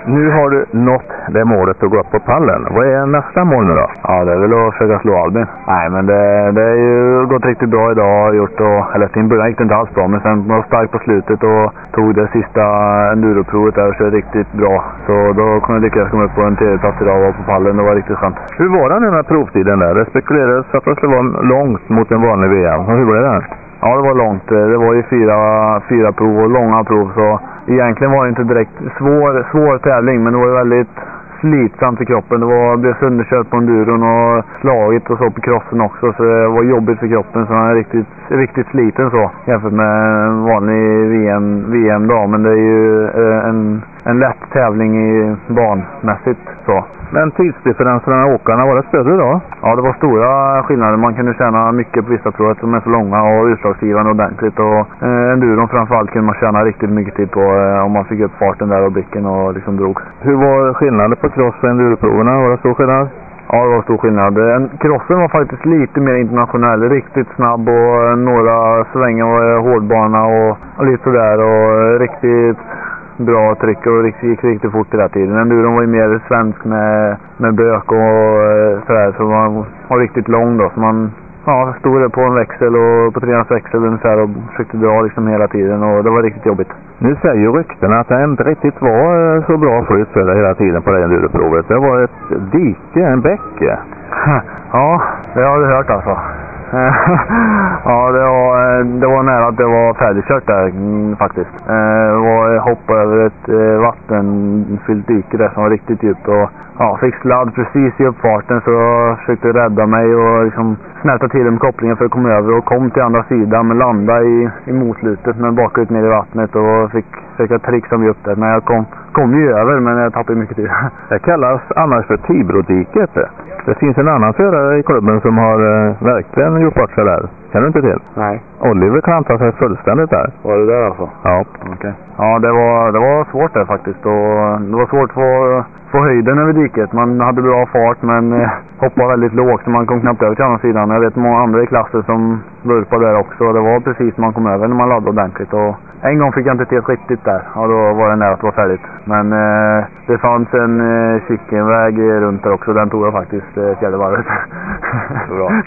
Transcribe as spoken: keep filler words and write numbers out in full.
Nu har du nått det målet att gå upp på pallen. Vad är nästa mål nu då? Ja, det är väl att försöka slå Albin. Nej, men det, det är ju gått riktigt bra idag. Gjort och, eller till början gick det inte alls bra, men sen var jag stark på slutet och tog det sista enduroprovet där och körde riktigt bra. Så då kunde jag lyckas komma upp på en tredje plats idag och vara på pallen. Det var riktigt skönt. Hur var det nu med provtiden där? Det spekulerades att det skulle vara långt mot en vanlig V M. Hur blev det? Ja, det var långt. Det var ju fyra, fyra prov och långa prov, så egentligen var det inte direkt svår, svår tävling, men det var ju väldigt slitsamt för kroppen. Det var, blev sönderkört på enduron och slagit och så på crossen också, så det var jobbigt för kroppen, så han är riktigt, riktigt sliten så jämfört med en vanlig V M, V M-dag, men det är ju en, en lätt tävling i banmässigt så. Men tidsdifferenserna mellan åkarna, var det större då? Ja, det var stora skillnader. Man kunde tjäna mycket på vissa provet som är så långa och utslagsgivande ordentligt. Och eh, enduron framförallt kunde man tjäna riktigt mycket tid på eh, om man fick upp farten där och blicken och liksom drog. Hur var skillnaden på cross- och enduroproverna? Var det stor skillnad? Ja, det var stor skillnad. Crossen var faktiskt lite mer internationell. Riktigt snabb och några svängar var hårdbana och, och lite sådär. Och riktigt bra tryck och riktigt, gick riktigt fort i den tiden. Enduron var ju mer svensk med, med bök och sådär. Så man var riktigt lång då. Så man ja, stod på en växel och på treans växel ungefär och försökte dra liksom hela tiden. Och det var riktigt jobbigt. Nu säger ju ryktena att det inte riktigt var så bra flyt för det hela tiden på det enduroprovet. Det var ett dike, en bäck. Ja, det har du hört alltså. Ja, det var, det var nära att det var färdigkört där faktiskt. Det var hopp över ett vattenfyllt dike där som var riktigt djupt och ja, fick sladd precis i uppfarten, så jag försökte rädda mig och liksom snärta till med kopplingen för att komma över och kom till andra sidan, men landa i, i motlutet med bakut ner i vattnet och fick försöka trixa mig upp där. Men jag kom, kom ju över, men jag tappade mycket tid. Det kallas annars för Tibro-diket. Det finns en annan förare i klubben som har eh, verkligen gjort bort sig där. Kan du inte till? Nej. Oliver klantade sig fullständigt där. Var det där alltså? Ja. Okej. Okay. Ja, det var, det var svårt där faktiskt. Och det var svårt att få, få höjden över diket. Man hade bra fart, men eh, hoppade väldigt lågt så man kom knappt över till andra sidan. Jag vet många andra i klassen som vurpade där också. Det var precis man kom över när man laddade ordentligt. Och en gång fick jag inte till riktigt där. Och då var det nära att det var färdigt. Men eh, det fanns en eh, chickenväg runt där också. Den tog jag faktiskt eh, fjärde varvet. Bra.